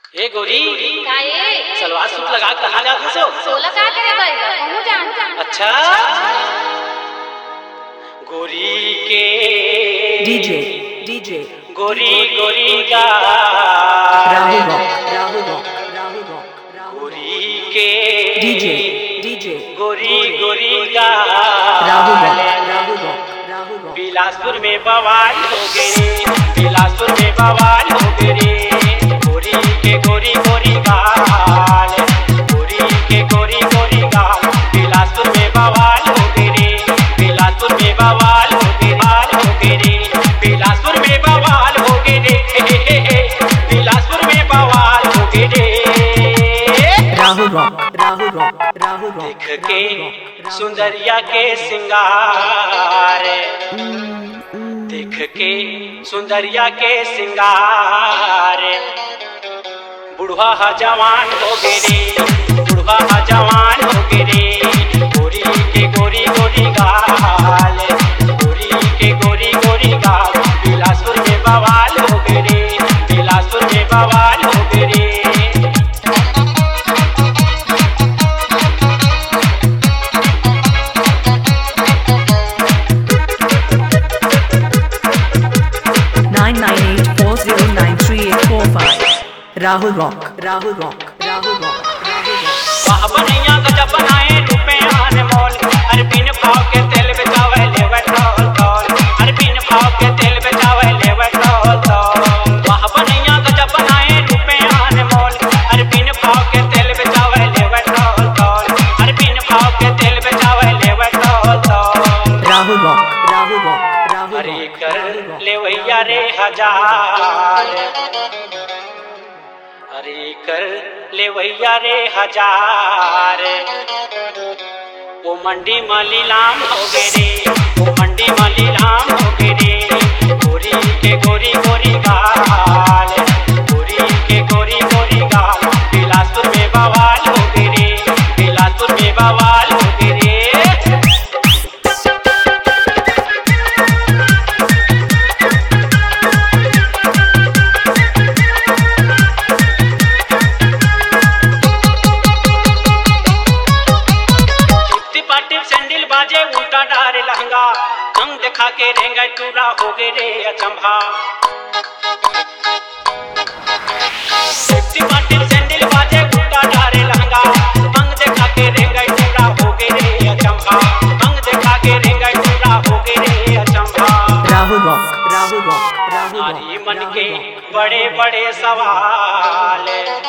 ए गोरी का ए सलवार सूट लगा कहाँ जात हसो? सोला का करे गइल कहूं जान। अच्छा गोरी के DJ गोरी गोरी गा Rahul गोरी के DJ गोरी गोरी गा Rahul बिलासपुर में बवाल हो गए, बिलासपुर में बवाल हो गए। गोरी के गोरी गोरी गाल, गोरी के गोरी गोरी गाल। बिलासपुर में बवाल हो गए, बिलासपुर में बवाल हो गए, बाल हो गए। बिलासपुर में बवाल हो गए, बिलासपुर में बवाल हो गए। Rahul देख के सुंदरिया के सिंगार, देख के सुंदरिया के सिंगार। बुढ़वा जवान हो गए, बुढ़वा जवान हो गए। गोरी के गोरी गोरी गाल, गोरी के गोरी गोरी गाल। बिलासपुर में बवाल हो गए, बिलासपुर में बवाल हो गए। 9984093845 Rahul Rock वाह बनैया गजब बनाए रूपे अनमोल। अरे बिन भाव के तेल बेचावे लेवे टोल टोल, अरे बिन भाव के तेल बेचावे लेवे टोल टोल। वाह बनैया गजब बनाए रूपे अनमोल। अरे बिन भाव के तेल बेचावे लेवे टोल टोल, अरे बिन भाव के तेल बेचावे लेवे टोल टोल। Rahul Rock अरे कर लेवैया रे हजार, अरे कर लेवैया रे हजार। वो मंडी में लीलाम हो गए रे, वो मंडी में लीलाम हो गए रे। गोरी के गोरी गोरी गाल, गोरी के गोरी गोरी गाल। बिलासपुर में बवाल हो गए रे, बिलासपुर में बवाल हो गए रे। सैंडल बाजे उल्टा डारे लहंगा, अंग दिखा के रेंगा टूरा हो गए रे अचंभा। सैंडल बाजे उल्टा डारे लहंगा, अंग दिखा के रेंगा टूरा हो गए रे अचंभा। अंग दिखा के रेंगा टूरा हो गए रे अचंभा। Rahul Rock नारी मन के बड़े बड़े सवाल,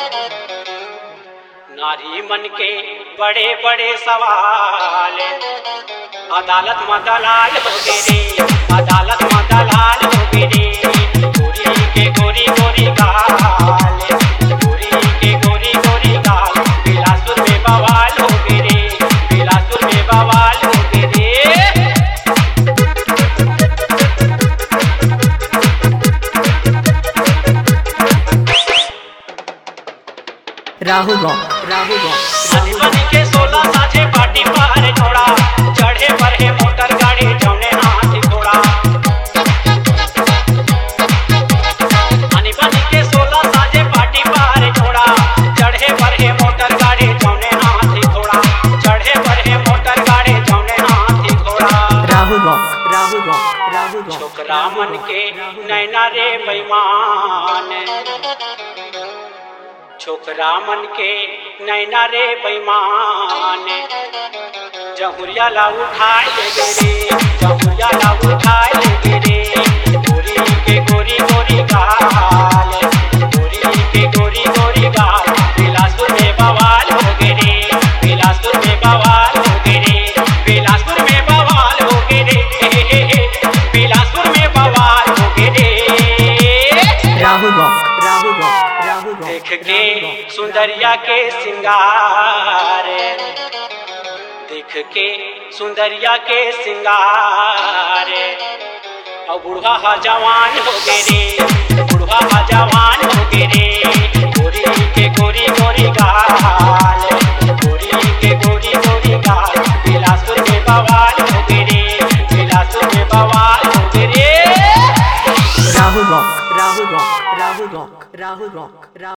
नारी मन के बड़े बड़े सवाल। अदालत में दलाल हो गए रे, अदालत में दलाल हो गए रे। गोरी के गोरी गोरी गाल, गोरी के गोरी गोरी गाल। बिलासपुर में बवाल हो गए रे, बिलासपुर में बवाल हो गए रे। Rahul Rock बनी के 16 साझे पार्टी पर जोड़ा, चढ़े पर है मोटर गाड़ी जौने हाथ घोड़ा। बनी के 16 साझे पार्टी पर जोड़ा, चढ़े पर है मोटर गाड़ी जौने हाथ घोड़ा। चढ़े पर है मोटर गाड़ी जौने हाथ घोड़ा। Rahul Rock छोकरा मन के नैना रे बेईमान, छोकरा मन के नैना रे बेईमान। जहुरिया ला उठाए ले रे, जहुरिया ला उठाए ले रे। गोरी के गोरी गोरी गाल, गोरी के गोरी गोरी गाल। बिलासपुर में बवाल हो गए रे, बिलासपुर में बवाल हो गए रे। बिलासपुर में बवाल हो गए रे, बिलासपुर में बवाल हो गए रे। Rahul Rock देख के सुंदरिया के सिंगार, देख के सुंदरिया के सिंगार। और बुढ़वा जवान हो गए रे, बुढ़वा जवान हो गए रे। गोरी के गोरी गोरी गाल, गोरी के गोरी गोरी गाल। बिलासपुर में बवाल हो गए रे, बिलासपुर में बवाल हो गए रे। Rahul Rock